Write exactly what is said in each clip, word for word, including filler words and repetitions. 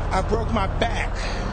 I broke my back.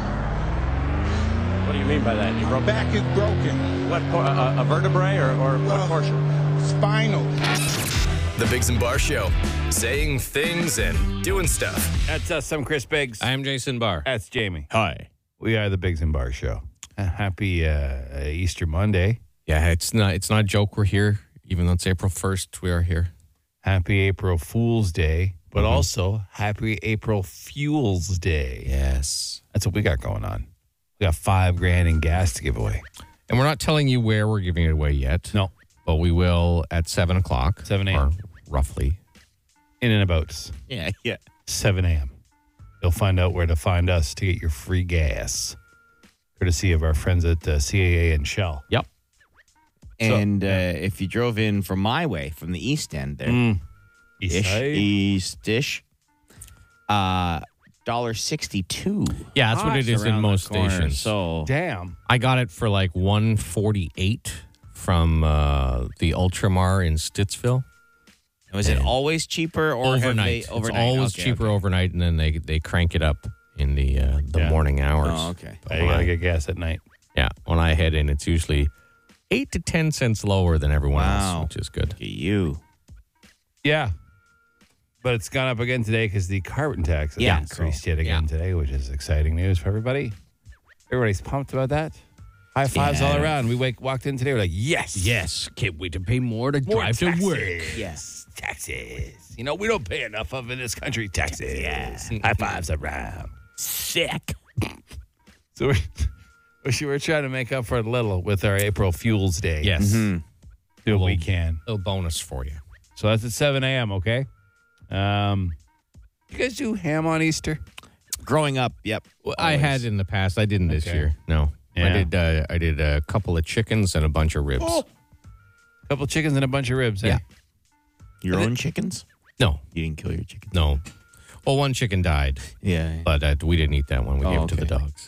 What do you mean by that? You My broke back is broken. what? por- A, a vertebrae or, or what Uh, portion? Spinal. The Biggs and Bar Show. Saying things and doing stuff. That's us. I'm Chris Biggs. I'm Jason Barr. That's Jamie. Hi. We are the Biggs and Bar Show. Uh, happy uh, Easter Monday. Yeah, it's not it's not a joke we're here. Even though it's April first, we are here. Happy April Fool's Day, but also happy April Fuels Day. Yes. That's what we got going on. We got five grand in gas to give away. And we're not telling you where we're giving it away yet. No. But we will at seven o'clock. seven a.m. Or roughly. In and about Yeah, yeah. seven a.m. You'll find out where to find us to get your free gas. Courtesy of our friends at uh, C A A and Shell. Yep. And so, yeah. uh, if you drove in from my way, from the east end there, Mm. ish, east-ish, uh, one dollar sixty-two. Yeah, that's what it is in most stations. So Damn. I got it for like one forty-eight from uh, the Ultramar in Stittsville. was it always cheaper or have overnight? they, overnight? It's always Okay, cheaper okay. overnight, and then they they crank it up in the uh, the Yeah. morning hours. Oh, okay. But you got to get gas at night. Yeah, when I head in, it's usually eight to ten cents lower than everyone Wow. else, which is good. Look at you. Yeah. But it's gone up again today because the carbon tax has Yeah, increased so, yet again yeah. today, which is exciting news for everybody. Everybody's pumped about that. High fives Yeah. all around. We wake, walked in today, we're like, yes. Yes, can't wait to pay more to More drive taxes. to work. Yes. Taxes. You know, we don't pay enough of in this country. Taxes. Yeah. High fives around. Sick. So we're, we're, we're trying to make up for it a little with our April Fuels Day. Yes, Mm-hmm. Do what we can. little bonus for you. So that's at seven a.m., okay? Um, you guys do ham on Easter? Growing up, yep. Well, I always. had in the past. I didn't this Okay. year. No, Yeah. I did. Uh, I did a couple of chickens and a bunch of ribs. Oh. Couple chickens and a bunch of ribs, eh? Yeah. Your own chickens? No, You didn't kill your chickens? no. Well, one chicken died, Yeah. but uh, we didn't eat that one. We Oh, gave it to the okay. dogs.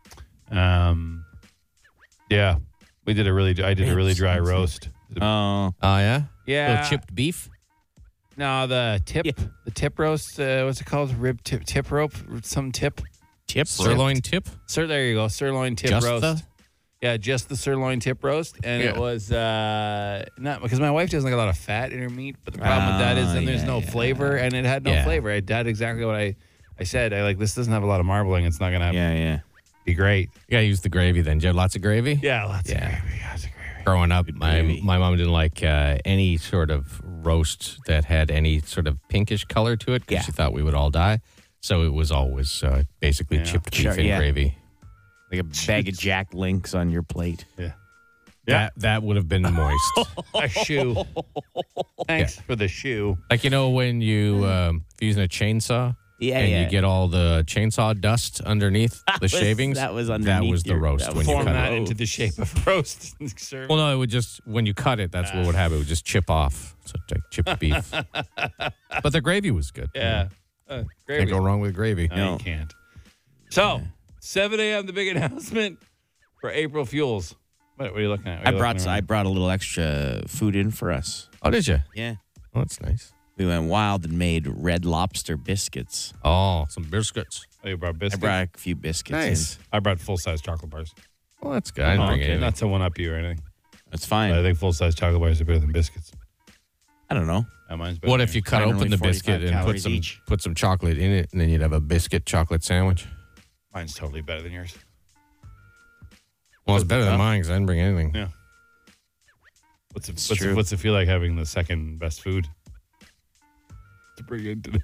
Um, yeah, we did a really. I did a really dry roast. Oh. Oh yeah, Yeah, little chipped beef. No, the tip, Yeah. the tip roast. Uh, what's it called? Rib tip, tip rope, some tip. Tip Sirloin tip. Sir, there you go. Sirloin tip Just roast. the- Yeah, just the sirloin tip roast, and it Yeah. was uh, not because my wife doesn't like a lot of fat in her meat. But the problem with that is Ah, then there's yeah, no yeah. flavor, and it had no Yeah. flavor. It had exactly what I, I said. I like this doesn't have a lot of marbling. It's not gonna Yeah, yeah. be great. You gotta use the gravy then. Did you have lots of gravy? Yeah, lots Yeah. of gravy. Lots of gravy. Growing up, my gravy. my mom didn't like uh, any sort of roast that had any sort of pinkish color to it because Yeah. she thought we would all die. So it was always uh, basically Yeah. chipped beef Sure, and yeah. gravy. Like a bag of Jack Links on your plate. Yeah. That that would have been moist. A shoe. Thanks for the shoe. Like, you know, when you, um, if you're using a chainsaw Yeah, and yeah. you get all the chainsaw dust underneath the was- shavings, that was that underneath was the your- roast that when was you Form cut that it. into the shape of roast. and serve Well, no, it would just, when you cut it, that's what would happen. It would just chip off. So like chipped beef. But the gravy was good. Yeah. Uh, Can't gravy. go wrong with gravy. No, No. you can't. So, seven a.m., the big announcement for April Fuels. What, what are you looking at? What are I you brought looking I around? brought a little extra food in for us. Oh, did you? Yeah. Oh, that's nice. We went wild and made Red Lobster biscuits. Oh, some biscuits. Oh, you brought I biscuits? brought a few biscuits in. I brought full-size chocolate bars. Well, that's good. I didn't Oh, bring okay. anything. Not to one-up you or anything. That's But fine. I think full-size chocolate bars are better than biscuits. I don't know. Uh, mine's better What than if you yours. cut Mine are open only the forty-five biscuit and put calories some each. put some chocolate in it, and then you'd have a biscuit chocolate sandwich? Mine's totally better than yours. Well, it's better than mine because I didn't bring anything. Yeah. What's it, It's what's, it, true. what's it feel like having the second best food to bring in today?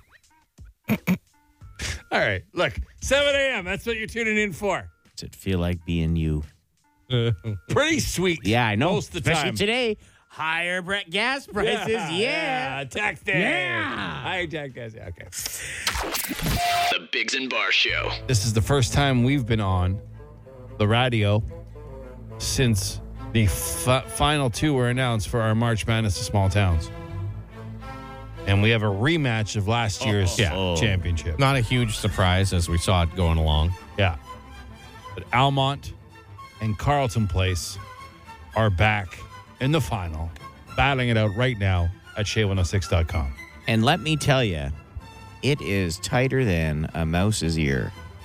All right. Look, seven a.m. That's what you're tuning in for. Does it feel like being you? Pretty sweet. Yeah, I know. Most of the Especially time. today. Higher bre- gas prices. Yeah. yeah. Tax day. Yeah. Higher tax days. Yeah, okay. The Biggs and Bar Show. This is the first time we've been on the radio since the fi- final two were announced for our March Madness of Small Towns. And we have a rematch of last year's Yeah. championship. Not a huge surprise as we saw it going along. Yeah. But Almont and Carlton Place are back in the final, battling it out right now at Shea one oh six dot com. And let me tell you, it is tighter than a mouse's ear.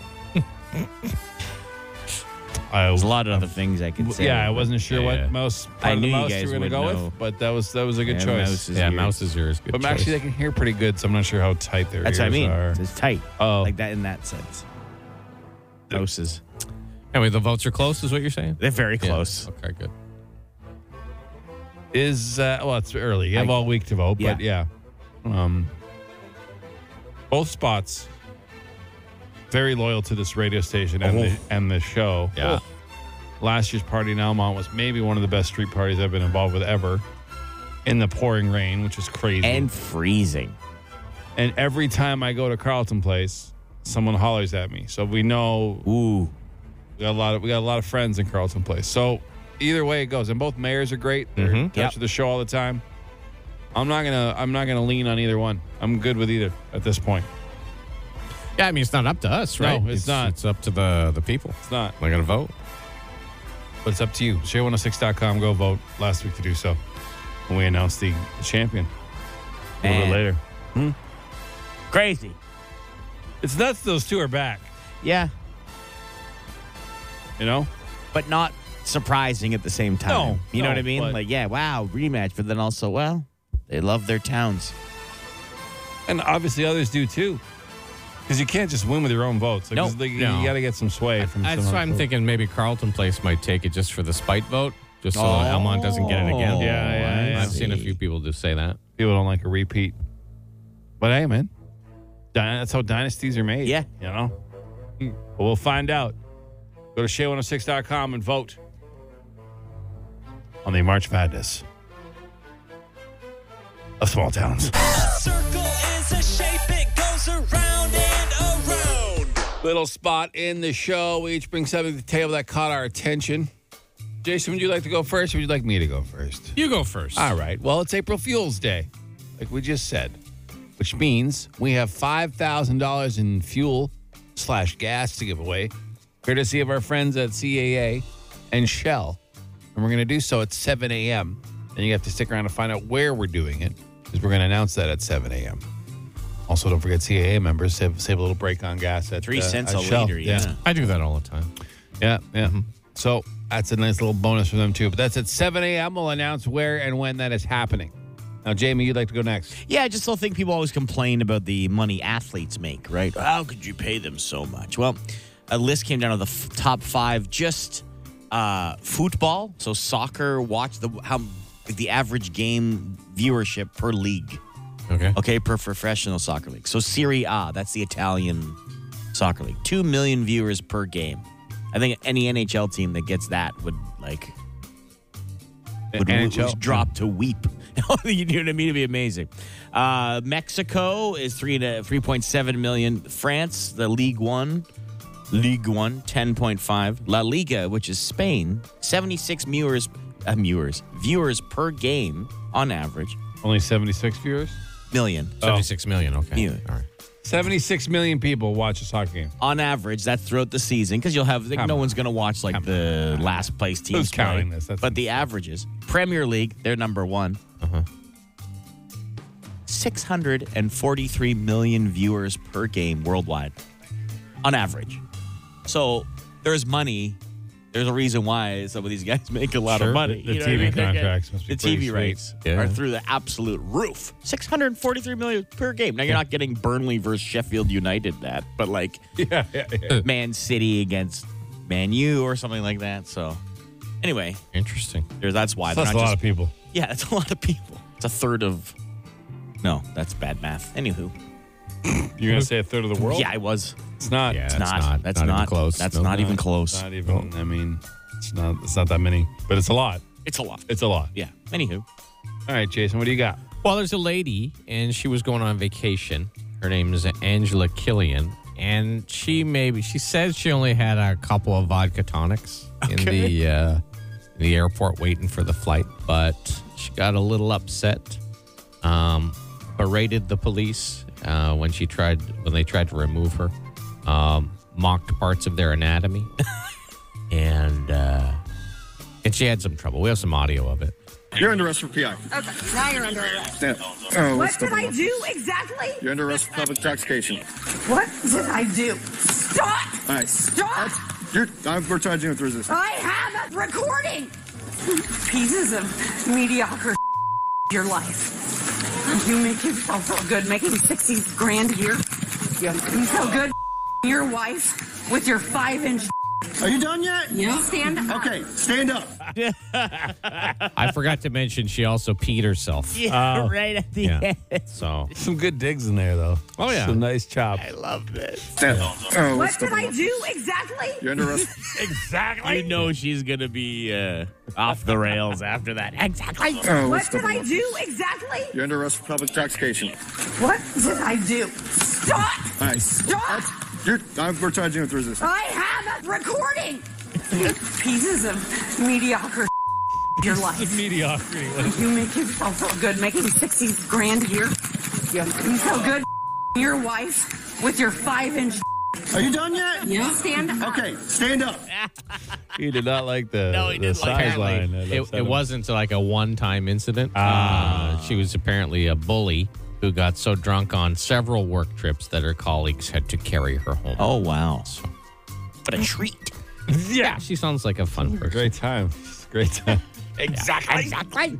I, There's a lot of other things I could say. yeah, I wasn't sure Yeah. what mouse I part of the knew you mouse guys you were going to would go know. with, but that was that was a good Yeah, choice. mouse is Yeah, yours. mouse is yours. Good But choice. actually, they can hear pretty good, so I'm not sure how tight their That's ears what I mean. are. It's tight. Oh. Like that in that sense. Mouses. Anyway, the votes are close, is what you're saying? They're very Yeah. close. Okay, good. Is uh, well, it's early. You have I- all week to vote, but yeah, um, both spots very loyal to this radio station and Oh. the and the show. Yeah. Oh. Last year's party in Almont was maybe one of the best street parties I've been involved with ever. In the pouring rain, which is crazy, And freezing. and every time I go to Carlton Place, someone hollers at me. So we know Ooh. we got a lot of we got a lot of friends in Carlton Place. So either way it goes, and both mayors are great. They're in touch Yep. with the show all the time. I'm not gonna I'm not gonna lean on either one. I'm good with either at this point. Yeah, I mean, it's not up to us, No, right? it's not. It's up to the, the people. It's not, They're going to vote. but it's up to you. shea one oh six dot com. Go vote last week to do so when we announced the champion a little Man. bit later. Crazy. It's nuts. Those two are back. Yeah. You know. But not surprising at the same time. No, you know no, what I mean? but- Like, yeah, wow, rematch. But then also, well, they love their towns. And obviously others do too. Because you can't just win with your own votes. Like, No. it's like, No. You got to get some sway from That's some why I'm other thinking maybe Carlton Place might take it just for the spite vote, just so Oh. Almont doesn't get it again. Yeah, yeah, yeah. I've seen a few people just say that. people don't like a repeat. But hey, man, Dy- that's how dynasties are made. Yeah. You know? But we'll find out. Go to shea one oh six dot com and vote on the March Madness of small towns. Circle is a shape, it goes around and around. Little spot in the show. We each bring something to the table that caught our attention. Jason, would you like to go first or would you like me to go first? You go first. All right. Well, it's April Fuel's Day, like we just said, which means we have five thousand dollars in fuel slash gas to give away, courtesy of our friends at C A A and Shell. And we're going to do so at seven a.m. And you have to stick around to find out where we're doing it, because we're going to announce that at seven a.m. Also, don't forget C A A members save, save a little break on gas at Three uh, cents at a Shell. liter, yeah. I do that all the time. Yeah, yeah. So that's a nice little bonus for them, too. But that's at seven a.m. We'll announce where and when that is happening. Now, Jamie, you'd like to go next. Yeah, I just don't think people always complain about the money athletes make, right? How could you pay them so much? Well, a list came down to the f- top five, just uh, football, so soccer, watch the how the average game viewership per league. Okay. Okay, per professional soccer league. So Serie A, that's the Italian soccer league. Two million viewers per game. I think any N H L team that gets that would like would, N would, H L? would drop to weep. You know what I mean? It'd be amazing. Uh, Mexico is three to three point seven million. France, the League One, League One, ten point five. La Liga, which is Spain, seventy six viewers, uh, viewers, viewers per game on average. Only seventy-six viewers? Million seventy-six million. Okay. Yeah. All right. seventy-six million people watch a soccer game. on average. That's throughout the season because you'll have like, Come no on. one's going to watch like the last place teams. Who's counting play. this? That's but the averages. Premier League, they're number one. Uh-huh. six hundred forty-three million viewers per game worldwide on average. So there's money. There's a reason why some of these guys make a lot Sure. of money. The You know T V what I mean? contracts must be The T V pretty sweet. rates Yeah. are through the absolute roof. six hundred forty-three million per game. Now you're not getting Burnley versus Sheffield United that, but like Yeah, yeah, yeah. Man City against Man U or something like that. So anyway, Interesting. there's that's why. That's they're a not lot just- of people. Yeah, that's a lot of people. It's a third of. No, that's bad math. Anywho, You're going to say a third of the world? yeah, I was. It's not. Yeah. It's That's not. not- That's not not, even close. That's No, not not. even close. Not even, I mean, it's not, it's not that many, but it's a lot. It's a lot. It's a lot. Yeah. Anywho, All right, Jason, what do you got? Well, there's a lady, and she was going on vacation. Her name is Angela Killian, and she maybe she says she only had a couple of vodka tonics in the uh, in the airport waiting for the flight, but she got a little upset. Um, berated the police uh, when she tried when they tried to remove her. Um, mocked parts of their anatomy, and uh, and she had some trouble. We have some audio of it. You're under arrest for P I. Okay, now you're under arrest. Stand. Oh, What let's did double I up. do exactly? You're under arrest for public intoxication. What did I do? Stop! All right. Stop! You're, I'm, we're trying to do it through this. I have a recording! Pieces of mediocre your life. You make yourself feel good making sixty grand a year. You feel good your wife with your five inch. Are you done yet? Yeah. Stand up. Okay, stand up. I forgot to mention she also peed herself. Yeah, right at the Yeah. end. So, Some good digs in there, though. Oh, yeah. Some nice chops. I love this. Stand up. Oh, What let's did go. I do exactly? You're under arrest. Exactly. You know she's going to be uh, off the rails after that. Exactly. Oh, What let's go. did I do exactly? You're under arrest for public intoxication. What did I do? Stop! All right. Stop! You're, I'm, we're trying to do it through this. I have a recording. Pieces of mediocre your life. Mediocrity. You make yourself feel good making sixty grand a year. You feel good your wife with your five inch. Are you done yet? Yeah. Stand up. Okay, stand up. He did not like the, No, he the didn't like that. sideline. it, it wasn't like a one-time incident. Uh, she was apparently a bully who got so drunk on several work trips that her colleagues had to carry her home. Oh, wow. What a treat. Yeah, she sounds like a fun person. Great time. It's a great time. Exactly. Exactly.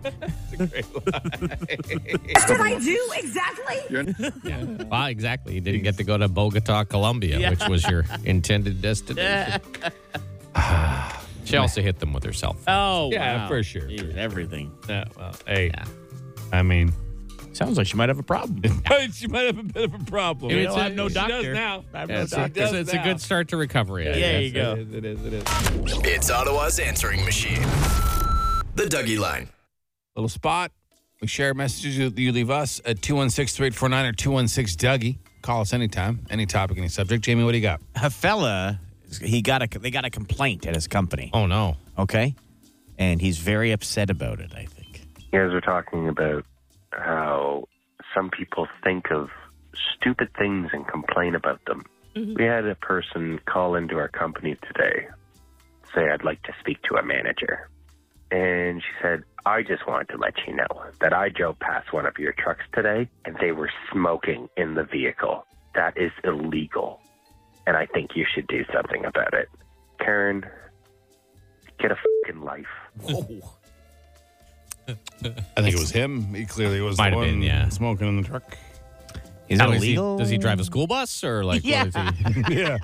What did I do exactly? Wow, exactly. You didn't get to go to Bogota, Colombia, Yeah. which was your intended destination. She also hit them with her cell phone. Oh, Yeah, wow. for sure. Jeez, everything. Yeah, well, hey, Yeah. I mean, Sounds like she might have a problem. she might have a bit of a problem. It's You know, a- I have no she doctor. does now. I have Yeah, no it's a, doctor. it's, a, it's a good start to recovery. I Yeah, guess. there you go. It is, it is, it is. It's Ottawa's answering machine. The Dougie Line. Little spot. We share messages you, you leave us at two one six, three eight four nine or two one six Dougie. Call us anytime, any topic, any subject. Jamie, what do you got? A fella, he got a they got a complaint at his company. Oh, no. Okay, and he's very upset about it. I think. You guys were talking about how some people think of stupid things and complain about them. We had a person call into our company today, say, I'd like to speak to a manager. And she said, I just wanted to let you know that I drove past one of your trucks today and they were smoking in the vehicle. That is illegal. And I think you should do something about it. Karen, get a fucking life. I think it was him. He clearly was Might the have one been, yeah. smoking in the truck. Is How it is he- illegal? does he drive a school bus or like Yeah. what is he? yeah.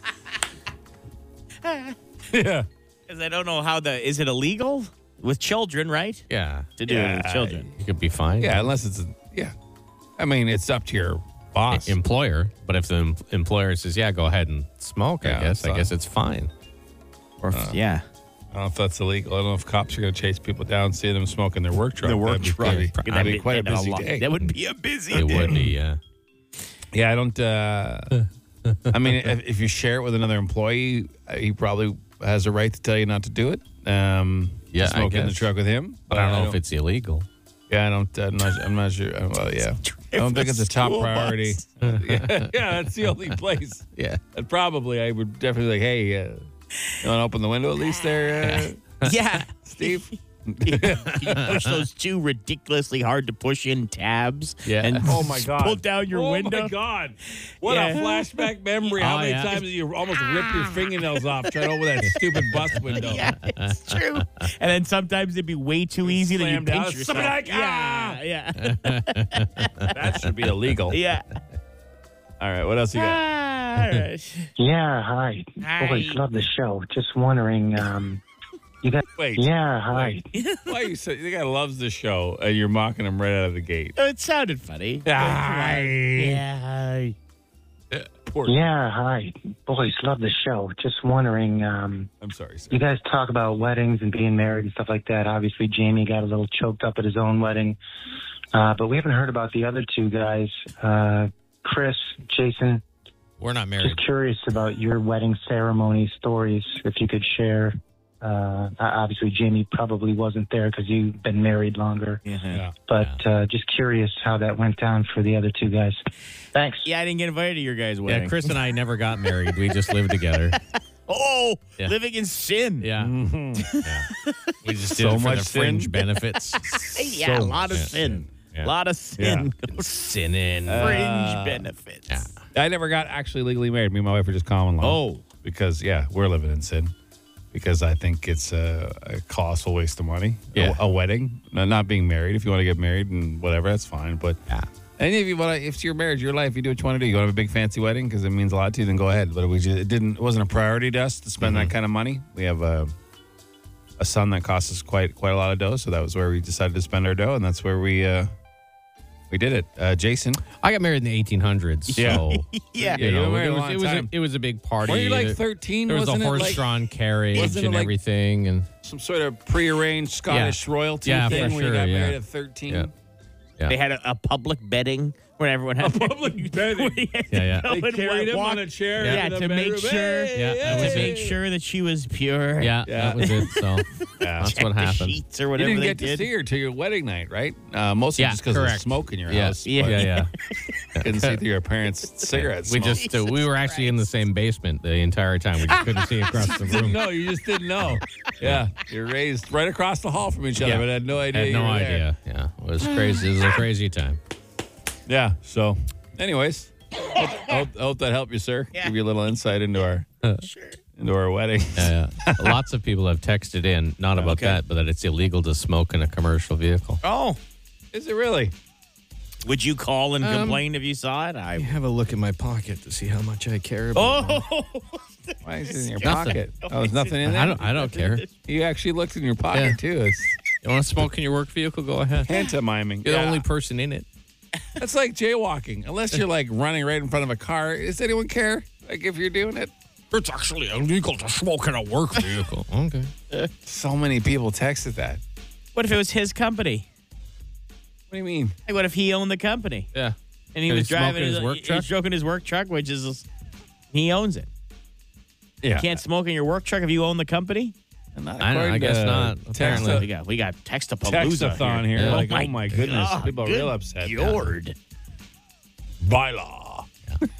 yeah. Because I don't know how the is it illegal with children, right? Yeah. To do it with Yeah. children. You could be fine. Yeah, unless it's a, yeah. I mean, it's up to your boss. Employer, but if the em- employer says, "Yeah, go ahead and smoke," Yeah, I guess it's I fine. guess it's fine. Or if, yeah. I don't know if that's illegal. I don't know if cops are going to chase people down, see them smoking their work truck. The work That'd be truck. pretty- That'd That'd be be- quite a that'd be busy a lot- day. That would be a busy It day. would be. Yeah. Yeah, I don't. Uh, I mean, if, if you share it with another employee, uh, he probably has a right to tell you not to do it. Um, Yeah, I smoke in the guess. truck with him. But I don't know if it's illegal. Yeah, I don't. I'm not, I'm not sure. Uh, Well, yeah, I don't think it's a top School bus. priority. yeah, yeah, that's the only place. Yeah. And probably I would definitely like, hey, uh, you want to open the window at least there, uh, Yeah. Steve? You push those two ridiculously hard to push in tabs. Yeah. And Oh my God! pull down your oh window. Oh my God! What Yeah. a flashback memory! How Oh, many yeah. times did you almost rip your fingernails off trying to open that stupid bus window? Yeah, it's true. And then sometimes it'd be way too easy that you Slammed out. pinch yourself. Somebody like, yeah, yeah, That should be illegal. yeah. All right, what else you got? Ah, all right. Yeah, hi. Hi. Boys, love the show. Just wondering, um, you got. Wait. Yeah, hi. Why you say the guy loves the show and you're mocking him right out of the gate? Oh, it sounded funny. Hi. Yeah. Poor. Yeah, hi. Boys, love the show. Just wondering, um, I'm sorry, sir. you guys talk about weddings and being married and stuff like that. Obviously, Jamie got a little choked up at his own wedding. Uh, but we haven't heard about the other two guys. Uh, Chris, Jason, We're not married. just curious about your wedding ceremony stories, if you could share. Uh, obviously, Jamie probably wasn't there because you've been married longer. Yeah. But uh, just curious how that went down for the other two guys. Thanks. Yeah, I didn't get invited to your guys' wedding. Yeah, Chris and I never got married. We just lived together. Oh, Yeah. living in sin. Yeah. yeah. We just did So it for much the fringe sin. benefits. Yeah, a So lot of much sin. Yeah. A lot of sin. Sinning. Fringe benefits. Yeah. I never got actually legally married. Me and my wife were just common law. Oh. Because, yeah, we're living in sin. Because I think it's a, a colossal waste of money. Yeah. A, a wedding, no, not being married. If you want to get married and whatever, that's fine. But Yeah. and if you want to, if it's your marriage, your life, you do what you want to do. You want to have a big fancy wedding because it means a lot to you, then go ahead. But we just, it didn't, it wasn't a priority to us to spend Mm-hmm. that kind of money. We have a, a son that costs us quite quite a lot of dough, so that was where we decided to spend our dough, and that's where we uh, we did it. Uh, Jason, I got married in the eighteen hundreds. Yeah. So, Yeah. you you know, were married it a was, long it, was a, time. it was a big party. were you like There- thirteen? There was a wasn't it like horse-drawn carriage wasn't it and like- everything. And some sort of prearranged Scottish royalty Yeah, thing for where you sure, got yeah. married at thirteen? Yeah. Yeah. They had a, a public betting where everyone had a public betting. Yeah, yeah. They carried him on a chair. Yeah, in the to make bedroom. sure, Yeah, that to was make it. sure that she was pure. Yeah, Yeah. that was it. So Yeah. that's what The happened. sheets or You whatever didn't they get to did. see her till your wedding night, right? Uh, mostly Yeah, just because of correct. smoke in your Yeah, house. Yeah. but yeah, yeah. Couldn't see through your parents' cigarette We smoke. just uh, we were actually in the same basement the entire time. We just couldn't see across the didn't room. know. You just didn't know. Yeah, you're raised right across the hall from each other, Yeah. but had no I idea. had you no were there. idea. Yeah, it was crazy. It was a crazy time. Yeah. So, anyways, hope, hope, hope that helped you, sir. Give you a little insight into our into our wedding. Yeah, yeah. Lots of people have texted in, not about Okay. that, but that it's illegal to smoke in a commercial vehicle. Oh, Is it really? would you call and Um, complain if you saw it? I. have a look in my pocket to see how much I care Oh, Why is it in your Nothing. pocket? Oh, there's nothing in there. I don't. I don't care. You actually looked in your pocket Yeah. too. It's You want to smoke in your work vehicle? Go ahead. pantomiming. You're Yeah. the only person in it. That's like jaywalking. Unless you're like running right in front of a car. Does anyone care? Like if you're doing it? It's actually illegal to smoke in a work vehicle. Okay. So many people texted that. what if it was his company? What do you mean? Like, what if he owned the company Yeah. and he Can was he smoke driving in his his work he- truck? He's stroking his work truck, which is he owns it. Yeah. You can't smoke in your work truck if you own the company. Not I don't- I according guess to not, Text apparently. We got we got Textapalooza Textathon here. Yeah. Like, oh my goodness. God, People are good real upset. Lord. Bylaw.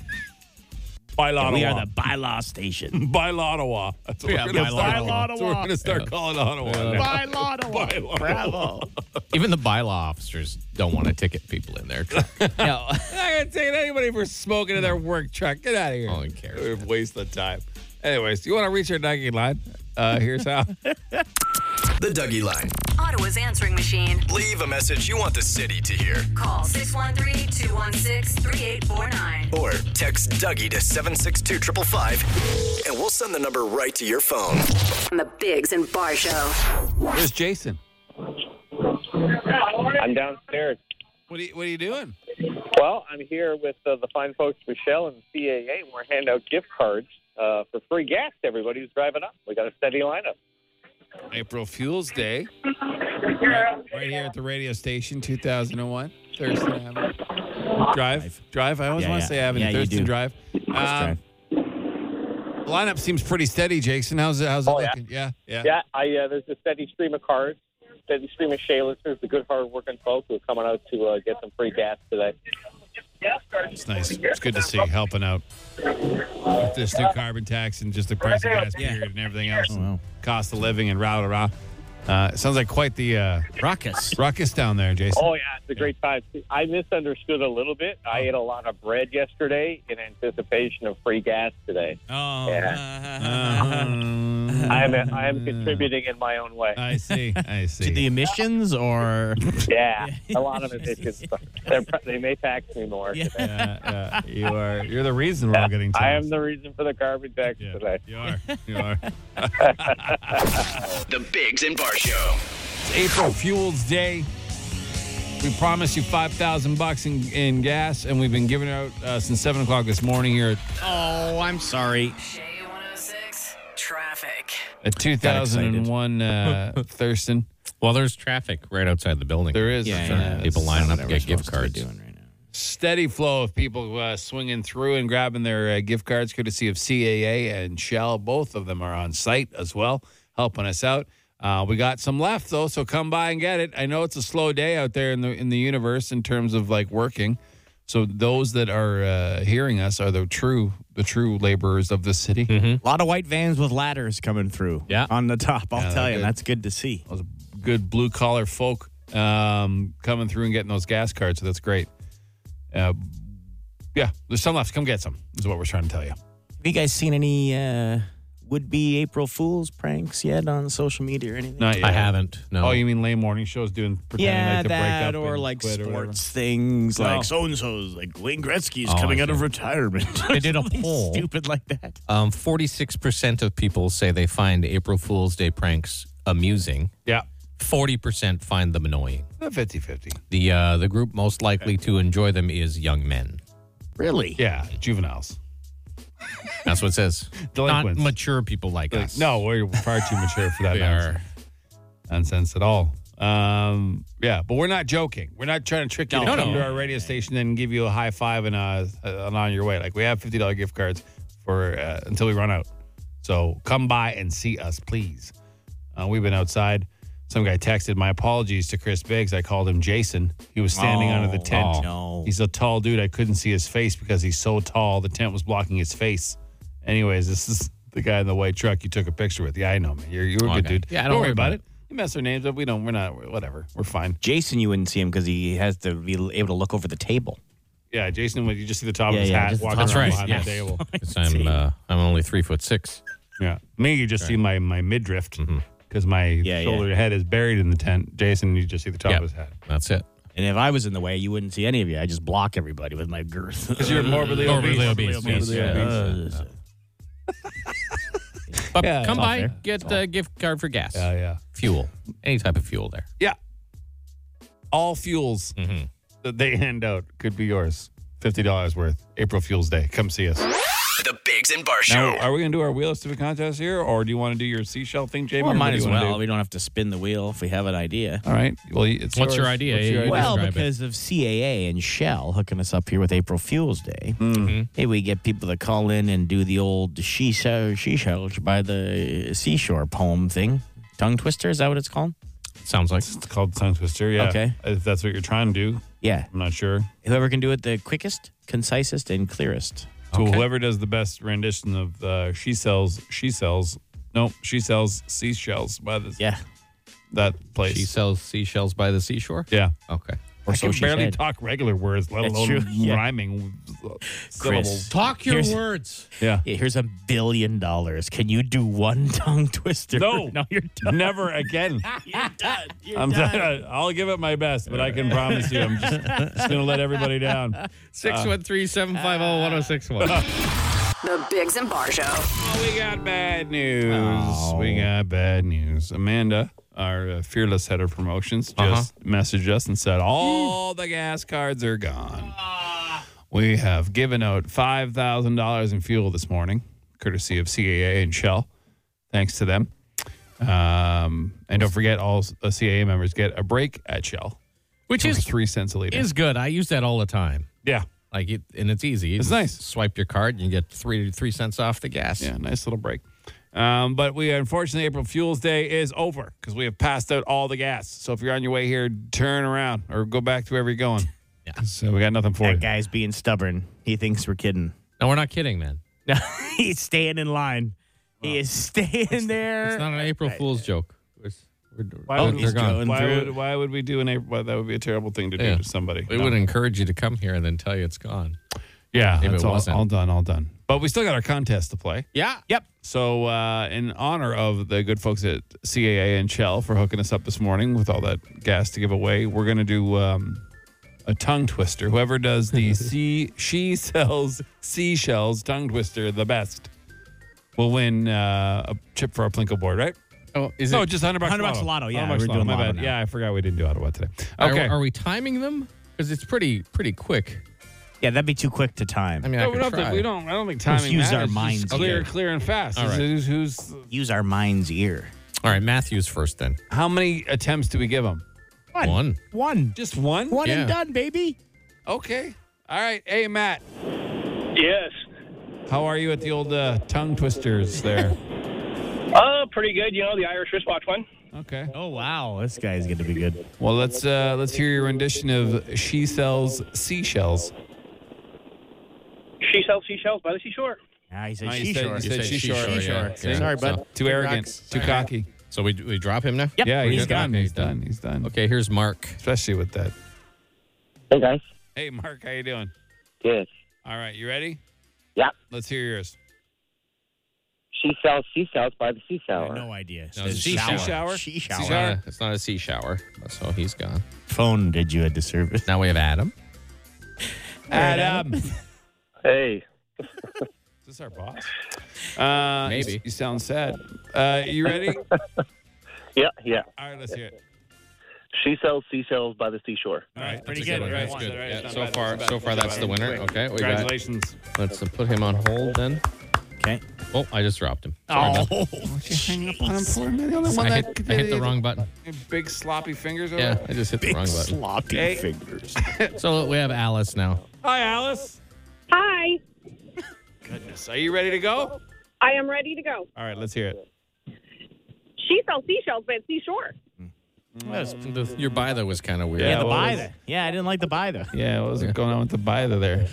Bylaw. We are the bylaw station. Bylaw Ottawa. That's what Yeah, we're going to Bylaw start. Ottawa. That's what we're going to start calling Ottawa. Yeah. now. Bylaw. Bylaw. Bravo. Even the bylaw officers don't want to ticket people in there. No. I'm not going to take anybody for smoking in their work truck. Get out of here. No one cares, We're man. wasting time. Anyways, you want to reach our Dougie line? Uh, here's how. The Dougie Line. Ottawa's answering machine. Leave a message you want the city to hear. Call six one three, two one six, three eight four nine. Or text Dougie to seven six two five five five, and we'll send the number right to your phone. On the Biggs and Bar Show. Here's Jason. I'm downstairs. What are you, what are you doing? Well, I'm here with uh, the fine folks, Michelle and C A A, and we're handing out gift cards uh, for free gas to everybody who's driving up. We got a steady lineup. April Fool's Day. Right, right here at the radio station, two thousand one, Thurston Avenue. Drive. Drive. I always Yeah, want yeah. to say Avenue. Yeah, you Thurston do. Drive. Drive. Um, lineup seems pretty steady, Jason. How's it, how's it Oh, yeah. looking? Yeah. Yeah. Yeah, I uh, there's a steady stream of cars, steady stream of Shea listeners, the good, hard-working folks who are coming out to uh, get some free gas today. It's nice. It's good to see helping out with this new carbon tax and just the price of gas period and everything else. Oh, wow. Cost of living and rah, rah, rah. Uh, it sounds like quite the uh, Ruckus. ruckus down there, Jason. Oh, yeah, it's a great time. I misunderstood a little bit. I ate a lot of bread yesterday in anticipation of free gas today. Oh. Uh-huh. I am I am contributing in my own way. I see. I see. To the emissions or Yeah, a lot of emissions. They're, they may tax me more. Yeah. today. Yeah, yeah. You are. You're the reason we're all getting taxed. I am the reason for the carbon tax Yeah, today. you are. You are. The Biggs and Bar Show. It's April Fuels Day. We promised you five thousand bucks in, in gas, and we've been giving it out uh, since seven o'clock this morning here at, Oh, I'm sorry. Shay one oh six. Traffic. at two thousand one uh, Thurston. Well, there's traffic right outside the building. There is. Yeah, Sure. yeah. People It's lining not up what to get we're gift supposed to be cards. doing right now. Steady flow of people uh, swinging through and grabbing their uh, gift cards, courtesy of C A A and Shell. Both of them are on site as well, helping us out. Uh, we got some left though, so come by and get it. I know it's a slow day out there in the in the universe in terms of like working. So those that are uh, hearing us are the true the true laborers of the city. A lot of white vans with ladders coming through. Yeah. On the top. I'll Yeah, tell they're you. good. That's good to see. Those good blue collar folk um, coming through and getting those gas cards. So that's great. Uh, Yeah, there's some left. Come get some, is what we're trying to tell you. Have you guys seen any uh, would-be April Fool's pranks yet on social media or anything? Not yet. I haven't. No. Oh, you mean late morning shows doing pretending Yeah, like to break that up or and like quit or whatever? sports things, Oh. like so-and-so's, like Wayne Gretzky's Oh, coming I out of see. retirement. They did a Something poll. stupid like that. Um, forty-six percent of people say they find April Fool's Day pranks amusing. Yeah. forty percent find them annoying. fifty-fifty. The uh, the group most likely to enjoy them is young men. Really? Yeah, juveniles. That's what it says. Delinquents. Not mature people like Like, us. no, we're far too mature for that We nonsense. are. nonsense at all. Um, yeah, but we're not joking. We're not trying to trick you No, to no, come no. to our radio station and give you a high five and uh, and on your way. Like we have fifty dollars gift cards for uh, until we run out. So come by and see us, please. Uh, we've been outside. Some guy texted my apologies to Chris Biggs. I called him Jason. He was standing Oh, under the tent. oh, no. He's a tall dude. I couldn't see his face because he's so tall. The tent was blocking his face. Anyways, this is the guy in the white truck you took a picture with. Yeah, I know, man. You're, you're a good Okay. dude. Yeah, don't, worry about it. You mess our names up. We don't. We're not. Whatever. We're fine. Jason, you wouldn't see him because he has to be able to look over the table. Yeah, Jason. When you just see the top Yeah, of his yeah, hat just the walking top. That's around right, behind yes. the table. 'Cause I'm uh, I'm only three foot six. Yeah. Me, you just see my my midriff because Mm-hmm. my Yeah, shoulder yeah. head is buried in the tent. Jason, you just see the top Yep. of his head. That's it. And if I was in the way, you wouldn't see any of you. I just block everybody with my girth. Because you're morbidly Morbidly obese. obese, Morbidly yes, obese. yeah. But Yeah, come it's all by, fair. get a gift card for gas, Yeah, yeah. fuel, any type of fuel there. Yeah. All fuels Mm-hmm. that they hand out could be yours. fifty dollars worth. April Fool's Day. Come see us. The Biggs and Bar Show. Now, are we going to do our wheel stupid contest here, or do you want to do your seashell thing, Jamie? Well, or what might do as you wanna well. do? We don't have to spin the wheel if we have an idea. All right. Well, it's What's your yours. idea? What's your You- idea? Well, describe it. because of C A A and Shell hooking us up here with April Fool's Day. Mm-hmm. Hey, we get people to call in and do the old she shells, she shells by the seashore poem thing. Tongue twister, is that what it's called? Sounds like. It's called tongue twister. Yeah. Okay. If that's what you're trying to do, Yeah. I'm not sure. Whoever can do it the quickest, concisest, and clearest. So Okay. whoever does the best rendition of uh, she sells, she sells. Nope, she sells seashells by the Yeah. that place. She sells seashells by the seashore? yeah. Okay. Or I so can she barely said. talk regular words, let That's alone true, yeah. rhyming syllables. Talk your Here's- words. Yeah. Yeah, here's a billion dollars. Can you do one tongue twister? No. no, you're done. Never again. You're done. You're I'm done. done. I'll give it my best, but I can promise you, I'm just, just going to let everybody down. six one three, seven five zero, one zero six one. The Biggs and Bar Show. Oh, we got bad news. Oh. We got bad news. Amanda, our uh, fearless head of promotions, just messaged us and said all the gas cards are gone. We have given out five thousand dollars in fuel this morning, courtesy of C A A and Shell. Thanks to them. Um, and don't forget, all uh, C A A members get a break at Shell, Which for is three cents a liter. is good. I use that all the time. yeah. Like it, and it's easy. You It's just nice. Swipe your card and you get three three cents off the gas. Yeah, nice little break. Um, but we unfortunately, April Fool's Day is over because we have passed out all the gas. So if you're on your way here, turn around or go back to wherever you're going. Yeah. So we got nothing for That you. guy's being stubborn. He thinks we're kidding. No, we're not kidding, man. No, he's staying in line. He is staying there. It's not an April Fool's joke. It's, we're, Why, oh, would, they're gone. why, through would, why would we do an April? Why, that would be a terrible thing to do Yeah. to somebody. We No. would encourage you to come here and then tell you it's gone. Yeah, if that's it all, wasn't. all done, all done. But we still got our contest to play. Yeah. Yep. So, uh, in honor of the good folks at C A A and Shell for hooking us up this morning with all that gas to give away, we're going to do um, a tongue twister. Whoever does the sea, she sells seashells tongue twister the best will win uh, a chip for our Plinko board, right? Oh, is no, it just one hundred bucks. one hundred bucks lotto, yeah, one hundred bucks we're lotto, doing my lotto bad. now. Yeah, I forgot we didn't do Ottawa today. Are- Okay. Are, we timing them? Because it's pretty pretty quick. Yeah, that'd be too quick to time. I mean, No, I we, could don't have try. to, we don't. I don't think timing use our matters. Just minds clear, here. clear and fast. All right. Who's, who's Use our mind's ear. All right, Matthew's first then. how many attempts do we give them? One. One. One. Just one. One Yeah. and done, baby. Okay. All right. Hey, Matt. Yes. How are you at the old uh, tongue twisters there? Uh, pretty good. You know, the Irish wristwatch one. Okay. Oh, wow. This guy's going to be good. Well, let's uh, let's hear your rendition of "She Sells Seashells." She sells seashells by the seashore. Ah, he said Oh, you she said- sure. you said she sure. yeah. Sure. Yeah. Sorry, So- bud. Too arrogant. Too cocky. So we we drop him now? Yep. Yeah, He's he's done. Okay, He's done. He's done. Okay, here's Mark. Especially with that. Hey, guys. Hey, Mark, how you doing? Good. All right, you ready? Yeah. Let's hear yours. She sells seashells by the sea shower. No idea. No, Says sea shower. shower. Sea It's shower. not, a, it's not a sea shower. So he's gone. Phone did you a disservice. Now we have Adam. Adam. Hey. Is this our boss? Uh, Maybe. You, you sound sad. Uh, you ready? Yeah, yeah. All right, let's hear it. She sells seashells by the seashore. All right, Pretty That's a good. one. Right? That's good. Right, Yeah, it's not so bad, far, it's not so bad. far, that's the winner. Okay, we got. Congratulations. Let's uh, put him on hold then. Okay. Oh, I just dropped him. Sorry, man. Oh, Hang up on him for a minute. The only one I that hit, I hit the wrong button. Big sloppy fingers. Over Yeah, there. I just hit the big wrong button. sloppy Hey. fingers. So we have Alice now. Hi, Alice. Hi, Goodness, are you ready to go? I am ready to go. All right, let's hear it. She sells seashells by the seashore. The, your by the was kind of weird. Yeah, the what buy was- there. Yeah, I didn't like the buy there. Yeah, what was it going on with the buy the there?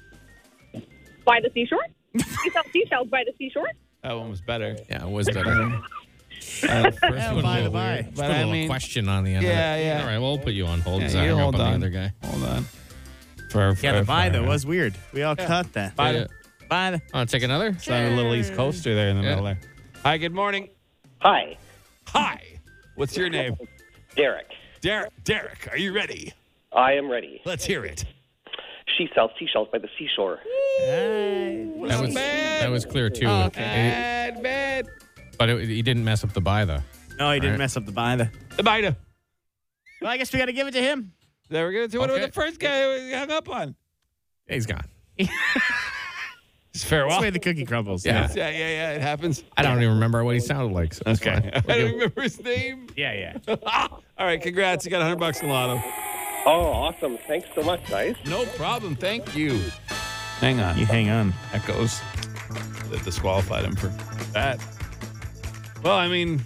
By the seashore? She sells seashells by the seashore? That one was better. Yeah, it was better. Uh, First one by a the little by. weird. But But I I mean, mean- question on the end. Yeah, of it. yeah. All right, we'll put you on hold. Yeah, 'cause I you hung hold up on on. the other guy. Hold on. For, for, Yeah, the buy for- there was weird. We all caught that. Buy Yeah. the- Buy the. Want to take another? Sounded a little East Coaster there in the Yeah. middle there. Hi, good morning. Hi. Hi. What's your name? Derek. Derek. Derek, are you ready? I am ready. Let's hear it. She sells seashells by the seashore. That was, that was clear too. Bad, bad. But it, he didn't mess up the buy though. No, he didn't Right. mess up the buy there. The biter. Well, I guess we got to give it to him. There we go. To what Okay. was the first guy we hung up on? He's gone. It's farewell. That's the way the cookie crumbles. Yeah. Yeah, yeah, yeah. It happens. I don't even remember what he sounded like. So it's Okay. fine. I don't remember his name. Yeah, yeah. All right, congrats. You got one hundred bucks in Lotto. Oh, awesome. Thanks so much, guys. No problem. Thank you. Hang on. You hang on. Echoes. That disqualified him for that. Well, I mean,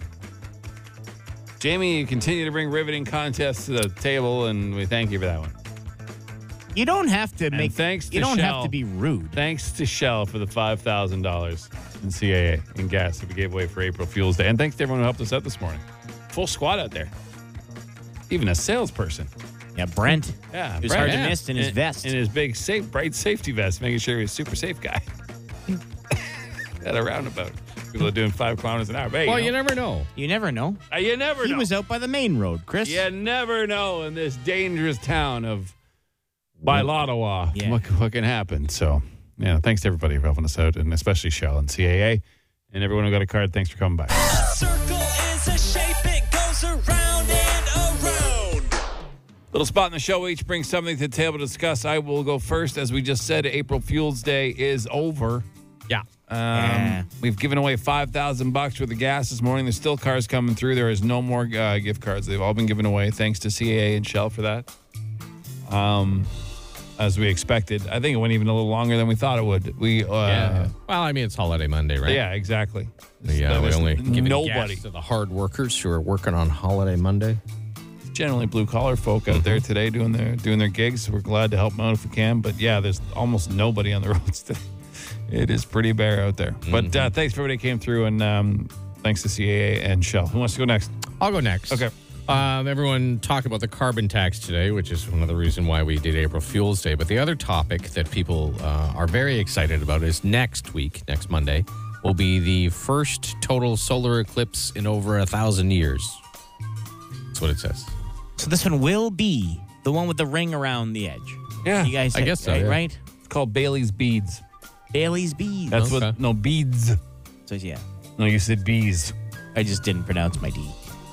Jamie, you continue to bring riveting contests to the table, and we thank you for that one. You don't have to And make. thanks to you don't Shell. have to be rude. Thanks to Shell for the five thousand dollars in C A A in gas that we gave away for April Fuel's Day. And thanks to everyone who helped us out this morning. Full squad out there. Even a salesperson. Yeah, Brent. Yeah, He was Brent. hard to Yeah. miss in his vest. In his big, safe, bright safety vest, making sure he was a super safe guy. At a roundabout. People are doing five kilometers an hour. But, hey, Well, you, you know, never know. You never know. Uh, you never He know. was out by the main road, Chris. You never know in this dangerous town of Bilottawa Yeah. what, what can happen. So, yeah, thanks to everybody for helping us out, and especially Shell and C A A. And everyone who got a card, thanks for coming by. Circle is a shape, it goes around and around. Little spot in the show. We each bring something to the table to discuss. I will go first. As we just said, April Fuel's Day is over. Yeah. Um, Yeah. We've given away five thousand bucks worth of gas this morning. There's still cars coming through. There is no more uh, gift cards. They've all been given away. Thanks to C A A and Shell for that. Um, as we expected. I think it went even a little longer than we thought it would. We, uh, Yeah. Well, I mean, it's holiday Monday, right? yeah, exactly. Yeah, we There's only give nobody. gas to the hard workers who are working on holiday Monday. Generally blue collar folk out there today doing their doing their gigs. We're glad to help them out if we can. But yeah, there's almost nobody on the roads today. It is pretty bare out there. But uh, thanks for everybody who came through, and um, thanks to C A A and Shell. Who wants to go next? I'll go next. Okay. Um, everyone talked about the carbon tax today, which is another reason why we did April Fuel's Day. But the other topic that people uh, are very excited about is next week, next Monday, will be the first total solar eclipse in over a thousand years. That's what it says. So this one will be the one with the ring around the edge. Yeah, You guys, I guess so, right? yeah. right? It's called Bailey's Beads. Bailey's beads. That's Okay. what. No beads. So yeah, No, you said bees. I just didn't pronounce my D.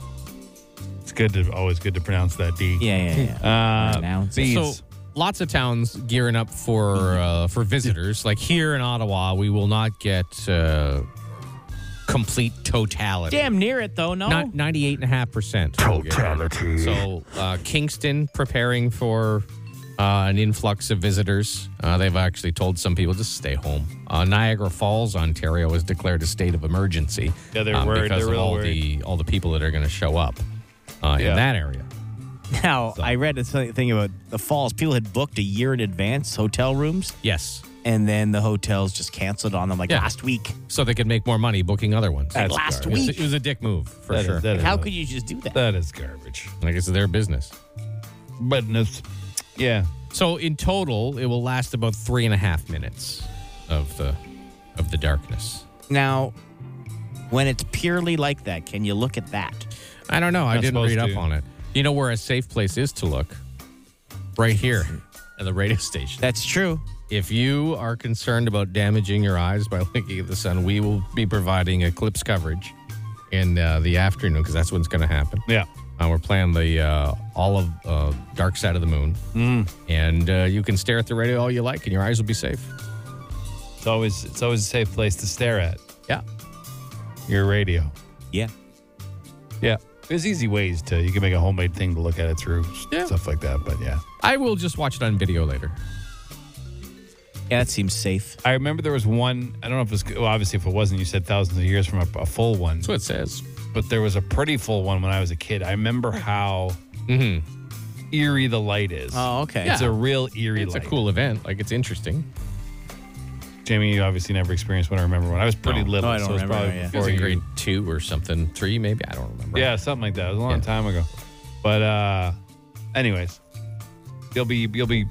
It's good to always good to pronounce that D. Yeah, yeah, yeah. Uh, Pronounce it. bees. So lots of towns gearing up for uh, for visitors. Like here in Ottawa, we will not get uh, complete totality. Damn near it though. No. Not ninety-eight and a half percent. Totality. So uh, Kingston preparing for uh, an influx of visitors. Uh, they've actually told some people just stay home. Uh, Niagara Falls, Ontario, has declared a state of emergency. Yeah, they're um, worried. because They're of real all worried. the all the people that are going to show up uh, Yeah. in that area. Now I read a th- thing about the falls. People had booked a year in advance hotel rooms, Yes, and then the hotels just canceled on them like Yeah. last week. so they could make more money booking other ones. Like last It was, week. it was a dick move for That is- sure. that is- How could you just do that? That is garbage. I guess it's their business. But it's, yeah, So in total, it will last about three and a half minutes of the of the darkness. Now, when it's purely like that, can you look at that? I don't know. I Not didn't read supposed up to. on it. You know where a safe place is to look? Right here at the radio station. That's true. If you are concerned about damaging your eyes by looking at the sun, we will be providing eclipse coverage in uh, the afternoon because that's when it's going to happen. Yeah. Uh, we're playing the uh, all of uh, dark side of the moon, Mm. and uh, you can stare at the radio all you like, and your eyes will be safe. It's always it's always a safe place to stare at. Yeah. Your radio. Yeah. Yeah. There's easy ways to, you can make a homemade thing to look at it through, Yeah. stuff like that. But yeah. I will just watch it on video later. Yeah, that seems safe. I remember there was one, I don't know if it was, well, obviously if it wasn't, you said thousands of years from a, a full one. That's what it says. But there was a pretty full one when I was a kid. I remember how Mm-hmm. eerie the light is. Oh, okay. It's a real eerie It's light. a cool event. Like, it's interesting. Jamie, you obviously never experienced one. I remember when I was pretty No. little. No, I don't so it was remember, probably yeah. It was before in you- grade two or something, three maybe. I don't remember. Yeah, something like that. It was a long Yeah. time ago. But uh anyways, you'll be you'll be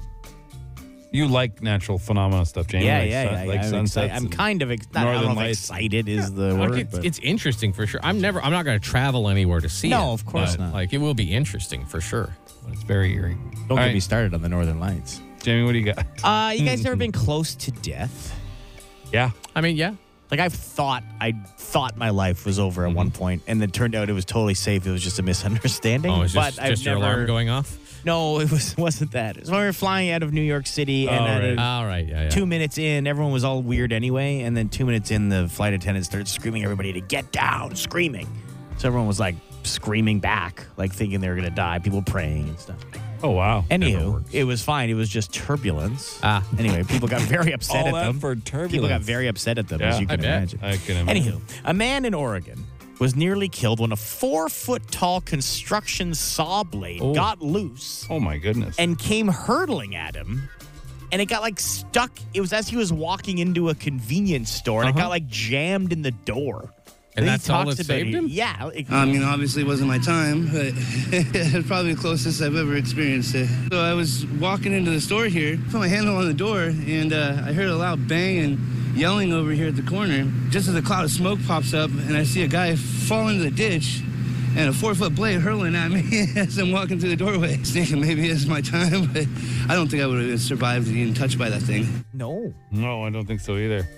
you like natural phenomena stuff, Jamie. Yeah, like yeah, sun- yeah. like yeah. I'm, sunsets. excited. I'm and- kind of ex- not, I don't Northern know if Lights. excited is the Like, word. it's, but it's interesting for sure. I'm never. I'm not going to travel anywhere to see it. No, of course but, not. Like, it will be interesting for sure. It's very eerie. don't All get right, me started on the Northern Lights. Jamie, what do you got? Uh, you guys ever been close to death? Yeah. I mean, yeah. Like I've thought, I thought my life was over at one point, and then turned out it was totally safe. It was just a misunderstanding. Oh, it's but just, I've just your never. alarm going off. No, it was wasn't that. It was when we were flying out of New York City, and Oh, at right. a- All right. Yeah. Yeah. two minutes in, everyone was all weird anyway, and then two minutes in, the flight attendant started screaming everybody to get down, screaming. So everyone was like screaming back, like thinking they were gonna die. People praying and stuff. Oh wow. Anywho, it was fine. It was just turbulence. Ah. Anyway, people got very upset All at that them. for turbulence. People got very upset at them, Yeah, as you I can bet. imagine. I can imagine. Anywho, a man in Oregon was nearly killed when a four-foot-tall construction saw blade Oh. got loose Oh my goodness. and came hurtling at him. And it got like stuck. It was as he was walking into a convenience store, and it Uh-huh. got like jammed in the door. And then he that's all talks that about saved it. him? Yeah. it- I mean, obviously it wasn't my time, but it's probably the closest I've ever experienced it. So I was walking into the store here, put my handle on the door, and uh, I heard a loud bang and yelling over here at the corner. Just as a cloud of smoke pops up, and I see a guy fall into the ditch, and a four-foot blade hurling at me as I'm walking through the doorway, thinking maybe it's my time, but I don't think I would have survived being touched by that thing. no. no, I don't think so either.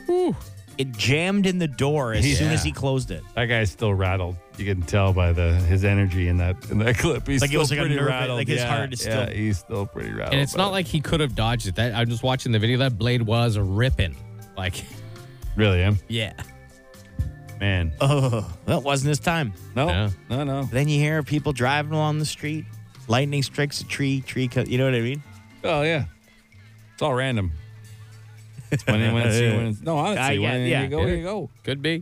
It jammed in the door as Yeah. soon as he closed it. That guy's still rattled. You can tell by the his energy in that in that clip. He's Like it still was like a pretty nerve- rattled. like his yeah, heart is yeah, still- he's still pretty rattled. And it's by not it. like he could have dodged it. That I'm just watching the video. That blade was a ripping. Like, really him. yeah. Man. Oh, that wasn't his time. No, Yeah. no, no. Then you hear people driving along the street. Lightning strikes a tree. Tree cut. You know what I mean? Oh yeah. It's all random. It's when, when it's, when it's, no, honestly, I get- when yeah. you go, you go. Could be.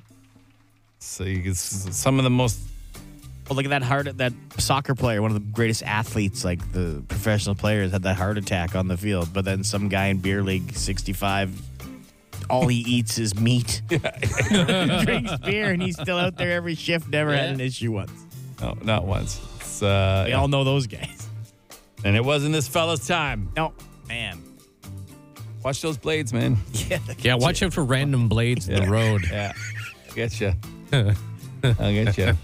So you get s- some of the most. Well, look at that heart. That soccer player, one of the greatest athletes, like the professional players, had that heart attack on the field. But then some guy in beer league, sixty-five, all he eats is meat. Drinks beer, and he's still out there every shift. Never had an issue once. No, not once. It's, uh, We yeah. all know those guys. And it wasn't this fella's time. No, man. Watch those blades, man. Yeah, Yeah, watch out for random blades in the road. Yeah. Get you. I'll get you.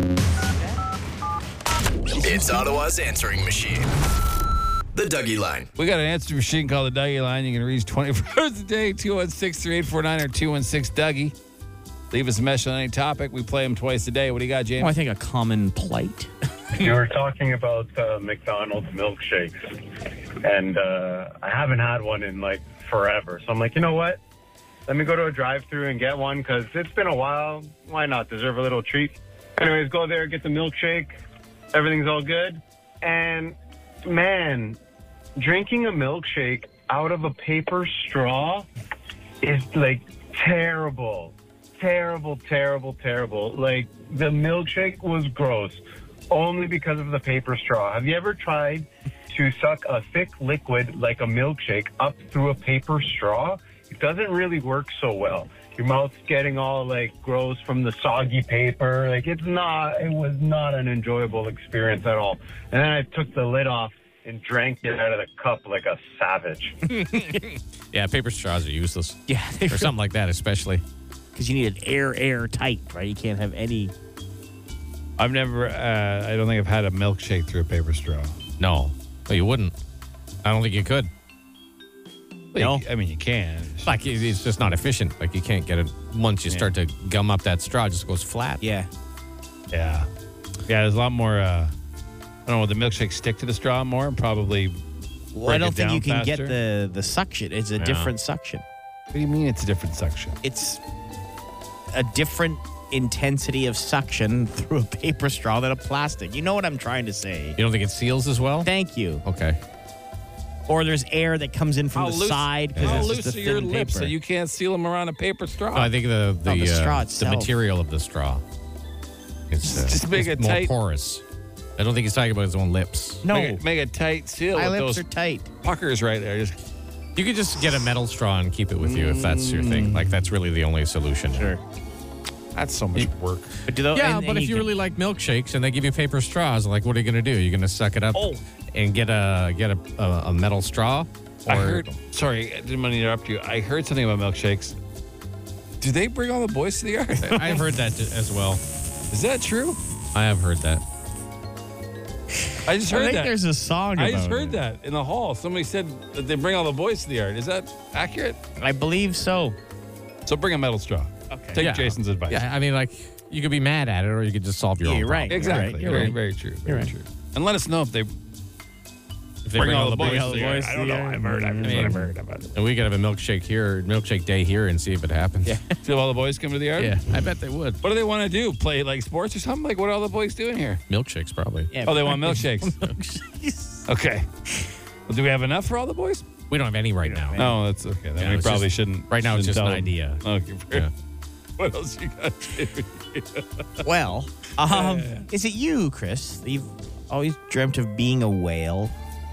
It's Ottawa's answering machine. The Dougie Line. We got an answer machine called the Dougie Line. You can reach twenty-four hours a day, two one six, three eight four nine or two one six Dougie. Leave us a message on any topic. We play them twice a day. What do you got, James? Oh, I think a common plight. You were talking about uh, McDonald's milkshakes, and uh, I haven't had one in like forever. So I'm like, you know what? Let me go to a drive-thru and get one because it's been a while. Why not? Deserve a little treat. Anyways, go there, get the milkshake. Everything's all good. And man, drinking a milkshake out of a paper straw is like terrible. Terrible, terrible, terrible. Like the milkshake was gross only because of the paper straw. Have you ever tried to suck a thick liquid like a milkshake up through a paper straw? It doesn't really work so well. Your mouth's getting all like gross from the soggy paper. Like it's not, it was not an enjoyable experience at all. And then I took the lid off and drank it out of the cup like a savage. Yeah, paper straws are useless. Yeah, or something like that, especially. Because you need it air, air tight, right? You can't have any. I've never, uh, I don't think I've had a milkshake through a paper straw. No. Well, you wouldn't. I don't think you could. Well, you- I mean, you can. Like, it- it's just not efficient. Like, you can't get it. Once you Yeah. start to gum up that straw, it just goes flat. Yeah. Yeah. Yeah, there's a lot more, uh, I don't know, would the milkshake stick to the straw more? Probably. Well, I break don't it think down you can faster? get the, the suction. It's a Yeah. different suction. What do you mean it's a different suction? It's a different intensity of suction through a paper straw than a plastic. You know what I'm trying to say. You don't think it seals as well? Thank you. Okay. Or there's air that comes in from How the loose- side because How it's loose just a are your thin lips paper. that you can't seal them around a paper straw? No, I think the the, No, the straw uh, itself. the material of the straw. It's uh, Just make it's it more tight. porous. I don't think he's talking about his own lips. No. Make, a, make a tight seal. My with lips those are tight. puckers right there. Just You could just get a metal straw and keep it with you if that's your thing. Like, that's really the only solution. Sure. That's so much work. But do those, Yeah, and- but and if you can- really like milkshakes and they give you paper straws, like, what are you going to do? You're going to suck it up Oh. and get a get a, a, a metal straw? I Or- heard. Sorry, I didn't want to interrupt you. I heard something about milkshakes. Do they bring all the boys to the yard? I've heard that as well. Is that true? I have heard that. I just I heard think that. there's a song I about just heard it. that in the hall. Somebody said that they bring all the boys to the yard. Is that accurate? I believe so. So bring a metal straw. Okay. Take Yeah. Jason's advice. Yeah, I mean, like, you could be mad at it or you could just solve your Yeah, own you're right. problem. Exactly. You're very, right. very true. You're Very right. true. And let us know if they If they bring all the boys bring all to the the yard. boys I to don't the know. yard. I've heard. I've I just mean, what I've heard about it. And we could have a milkshake here, milkshake day here, and see if it happens. Yeah. See if all the boys come to the yard? Yeah, I bet they would. What do they want to do? Play like sports or something? Like what are all the boys doing here? Milkshakes, probably. Yeah, Oh, they want milkshakes. Okay. Well, do we have enough for all the boys? We don't have any right now. No, that's okay. Then Yeah, we it's probably just- shouldn't. right now it's shouldn't just an tell them. idea. Okay. Yeah. What else you got? Well, um, is it you, Chris? that You've always dreamt of being a whale.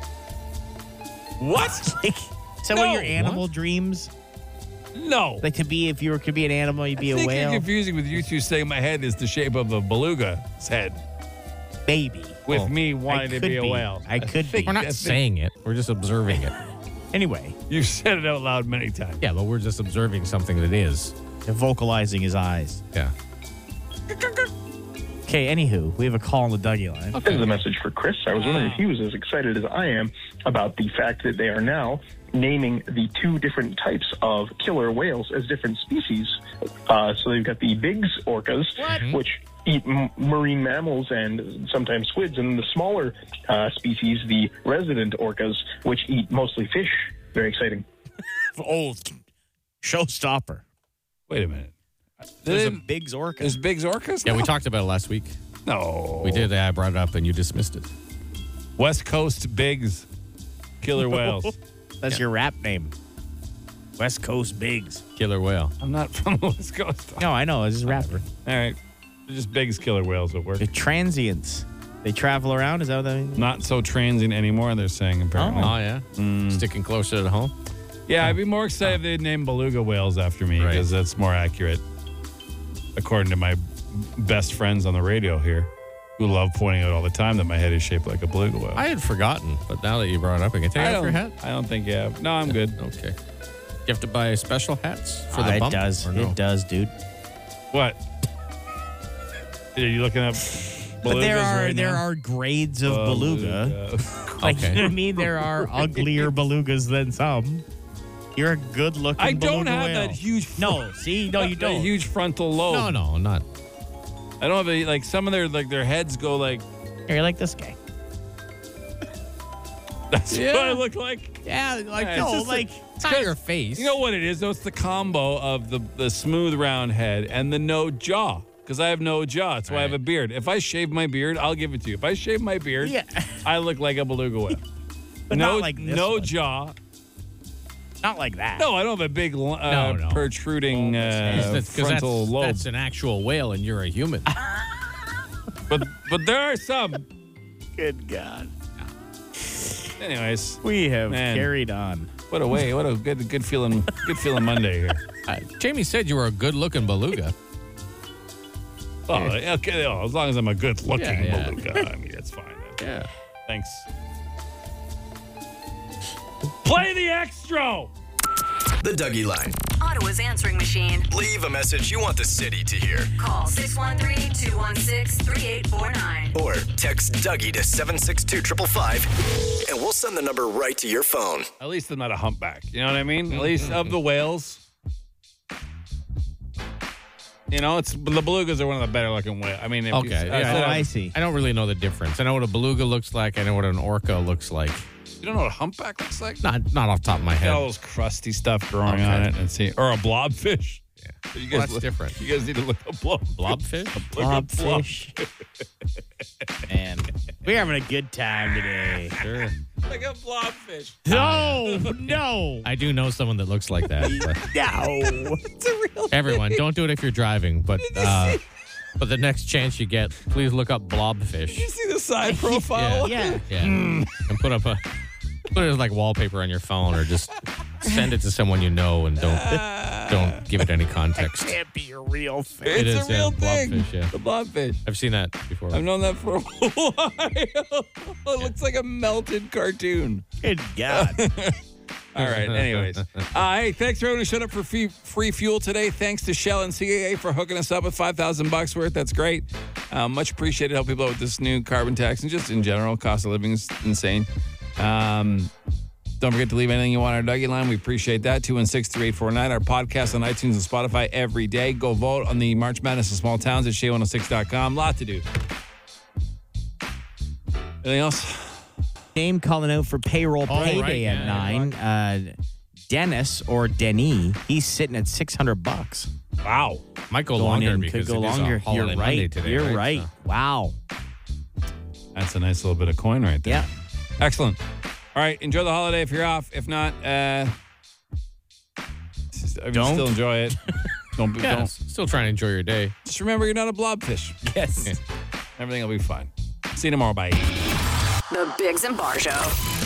What? Like, is that one of your No. animal dreams? No. Like to be, if you were could be an animal, you'd be I a think whale. you're confusing with you two saying my head is the shape of a beluga's head. Maybe. With Well, me I wanting to could be a whale. I could think be. We're not that's- saying it. We're just observing it. Anyway, You've said it out loud many times. Yeah, but we're just observing something that is. vocalizing his eyes. Yeah. Okay, anywho, we have a call on the Dougie line. This is a message for Chris. I was wondering if he was as excited as I am about the fact that they are now naming the two different types of killer whales as different species. Uh, so they've got the Biggs orcas, which eat m- marine mammals and sometimes squids, and the smaller uh, species, the resident orcas, which eat mostly fish. Very exciting. Old showstopper. Wait a minute. There's a Then- Biggs orca. There's Biggs orcas? Yeah, we now? talked about it last week. No. We did. I brought it up and you dismissed it. West Coast Biggs killer whales. That's your rap name. West Coast Biggs. Killer whale. I'm not from the West Coast. No, I know. It's just rapper. All right. They're just Biggs killer whales at work. They're transients. They travel around. Is that what that means? Not so transient anymore, they're saying, apparently. Oh, yeah. Mm. Sticking closer to home. Yeah, I'd be more excited if they'd name beluga whales after me Right. because that's more accurate, according to my best friends on the radio here, who love pointing out all the time that my head is shaped like a beluga whale. I had forgotten, but now that you brought it up, I can take I off your don't- hat. I don't think you have. No, I'm good. Okay. You have to buy special hats for the Ah, it bump? does. or no? It does, dude. What? Are you looking up But there belugas are right there now? are grades of beluga. Like, Okay. you know what I mean? There are uglier belugas than some. You're a good looking I don't beluga have whale. that huge. No, see, no, you that don't. huge frontal lobe. No, no, not. I don't have a, like some of their like their heads go like. You're like this guy. That's Yeah. what I look like. Yeah, like, Yeah, it's no, just like, a- it's not your face. You know what it is? Though it's the combo of the the smooth round head and the no jaw. Because I have no jaw. That's why I have a beard. If I shave my beard, I'll give it to you. If I shave my beard, Yeah. I look like a beluga whale. But no, not like this no one. jaw. Not like that. No, I don't have a big uh, No, no. protruding uh, That's- 'cause frontal that's, lobe. That's an actual whale, and you're a human. But but there are some. Good God. Anyways, We have Man. carried on. what a way! What a good good feeling good feeling Monday here. Uh, Jamie said you were a good-looking beluga. Oh, okay. Oh, as long as I'm a good looking Yeah, yeah. beluga, I mean it's fine. Yeah. Thanks. Play the extra. The Dougie Line. Ottawa's answering machine. Leave a message you want the city to hear. Call six one three, two one six, three eight four nine. Or text Dougie to seven six two five five five, and we'll send the number right to your phone. At least I'm not a humpback. You know what I mean? At least of the whales. You know, it's the belugas are one of the better looking whales. I mean, if Okay. You, yeah, uh, I, see. I don't really know the difference. I know what a beluga looks like. I know what an orca looks like. You don't know what a humpback looks like? Not not off the top of my head. Got all those crusty stuff growing Okay. on it, and see, or a blobfish. Yeah, you well, that's look, different. You guys need to look up blob Blobfish? Blobfish. Man, we're having a good time today. Sure. Like a blobfish. No, no. I do know someone that looks like that. But No. It's a real everyone, don't do it if you're driving. But uh, but the next chance you get, please look up blobfish. You see the side profile? Yeah. Yeah, and put up a put it as like wallpaper on your phone, or just send it to someone you know and don't don't give it any context. Can't be a real fish. It's It is, a real yeah, thing. blobfish, yeah. The blobfish. I've seen that before. I've known that for a while. It looks like a melted cartoon. Good God. All right. Anyways, uh, hey, thanks for everyone who showed up for free, free fuel today. Thanks to Shell and C A A for hooking us up with five thousand bucks worth. That's great. Uh, much appreciated. Help people out with this new carbon tax and just in general, cost of living is insane. Um, don't forget to leave anything you want on our Dougie line. We appreciate that. two one six, three eight four nine. Our podcast on iTunes and Spotify every day. Go vote on the March Madness of Small Towns at Shea one oh six dot com. Lot to do. Anything else? Name calling out for payroll Oh, payday right, at yeah, nine. Uh, Dennis or Denny, he's sitting at six hundred bucks. Wow. Might go Going longer in, because could go it is a longer. holiday You're Monday right. today, You're right? right. So- Wow. That's a nice little bit of coin right there. Yeah. Excellent. All right. Enjoy the holiday if you're off. If not, uh, I mean, Don't. still enjoy it. Don't be, Yeah, don't. still trying to enjoy your day. Just remember, you're not a blobfish. Yes. Everything will be fine. See you tomorrow. Bye. The Biggs and Bar Show.